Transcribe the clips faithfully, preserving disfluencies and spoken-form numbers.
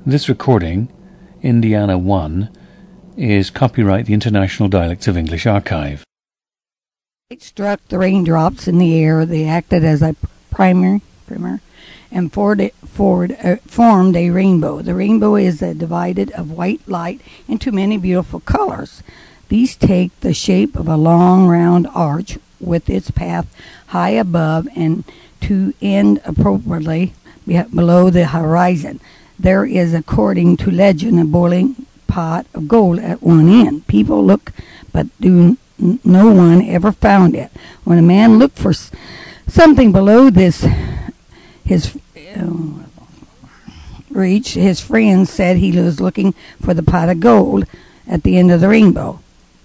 This recording, Indiana one, is copyright the International Dialects of English Archive. It struck the raindrops in the air. They acted as a primer, primer and forward, forward, uh, formed a rainbow. The rainbow is a divided of white light into many beautiful colors. These take the shape of a long round arch with its path high above and to end appropriately below the horizon. There is, according to legend, a boiling pot of gold at one end. People look, but do n- no one ever found it. When a man looked for s- something below this, his uh, reach, his friends said he was looking for the pot of gold at the end of the rainbow.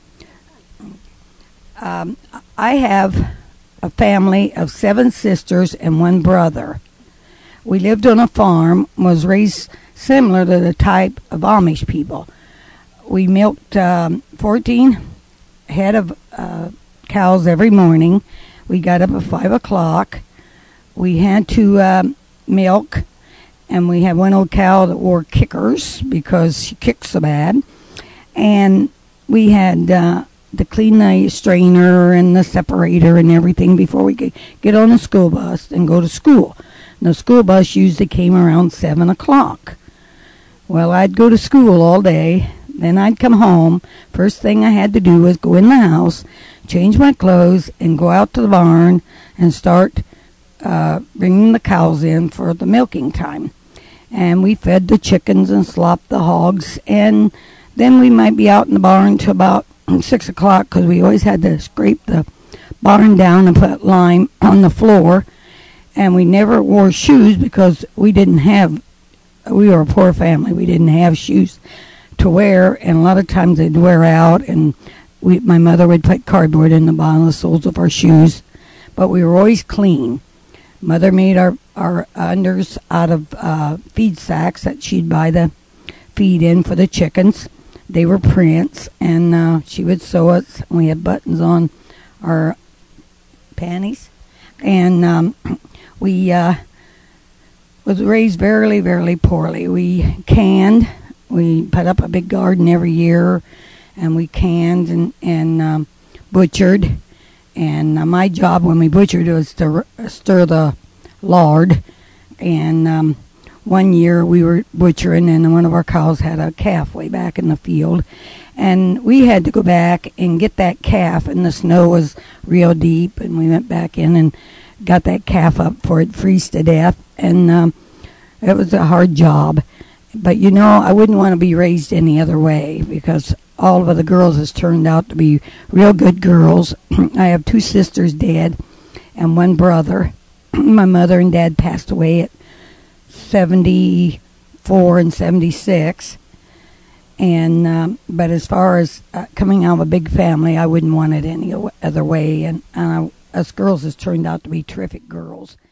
Um, I have a family of seven sisters and one brother. We lived on a farm, was raised similar to the type of Amish people. We milked um, fourteen head of uh, cows every morning. We got up at five o'clock. We had to um, milk, and we had one old cow that wore kickers because she kicked so bad. And we had uh, to clean the strainer and the separator and everything before we could get on the school bus and go to school. And the school bus usually came around seven o'clock. Well, I'd go to school all day. Then I'd come home. First thing I had to do was go in the house, change my clothes, and go out to the barn and start uh, bringing the cows in for the milking time. And we fed the chickens and slopped the hogs. And then we might be out in the barn till about six o'clock because we always had to scrape the barn down and put lime on the floor. And we never wore shoes because we didn't have, we were a poor family. We didn't have shoes to wear, and a lot of times they'd wear out, and we, my mother would put cardboard in the bottom of the soles of our shoes. But we were always clean. Mother made our, our unders out of uh, feed sacks that she'd buy the feed in for the chickens. They were prints, and uh, she would sew us. We had buttons on our panties. And um, we uh, was raised very, very poorly. We canned. We put up a big garden every year, and we canned and, and um, butchered. And uh, my job when we butchered was to r- stir the lard. And um, one year we were butchering, and one of our cows had a calf way back in the field. And we had to go back and get that calf, and the snow was real deep, and we went back in and got that calf up for it freeze to death. And um, it was a hard job. But, you know, I wouldn't want to be raised any other way because all of the girls has turned out to be real good girls. I have two sisters dead and one brother. My mother and dad passed away at seventy-four and seventy-six. And um, but as far as uh, coming out of a big family, I wouldn't want it any other way. And uh, us girls has turned out to be terrific girls.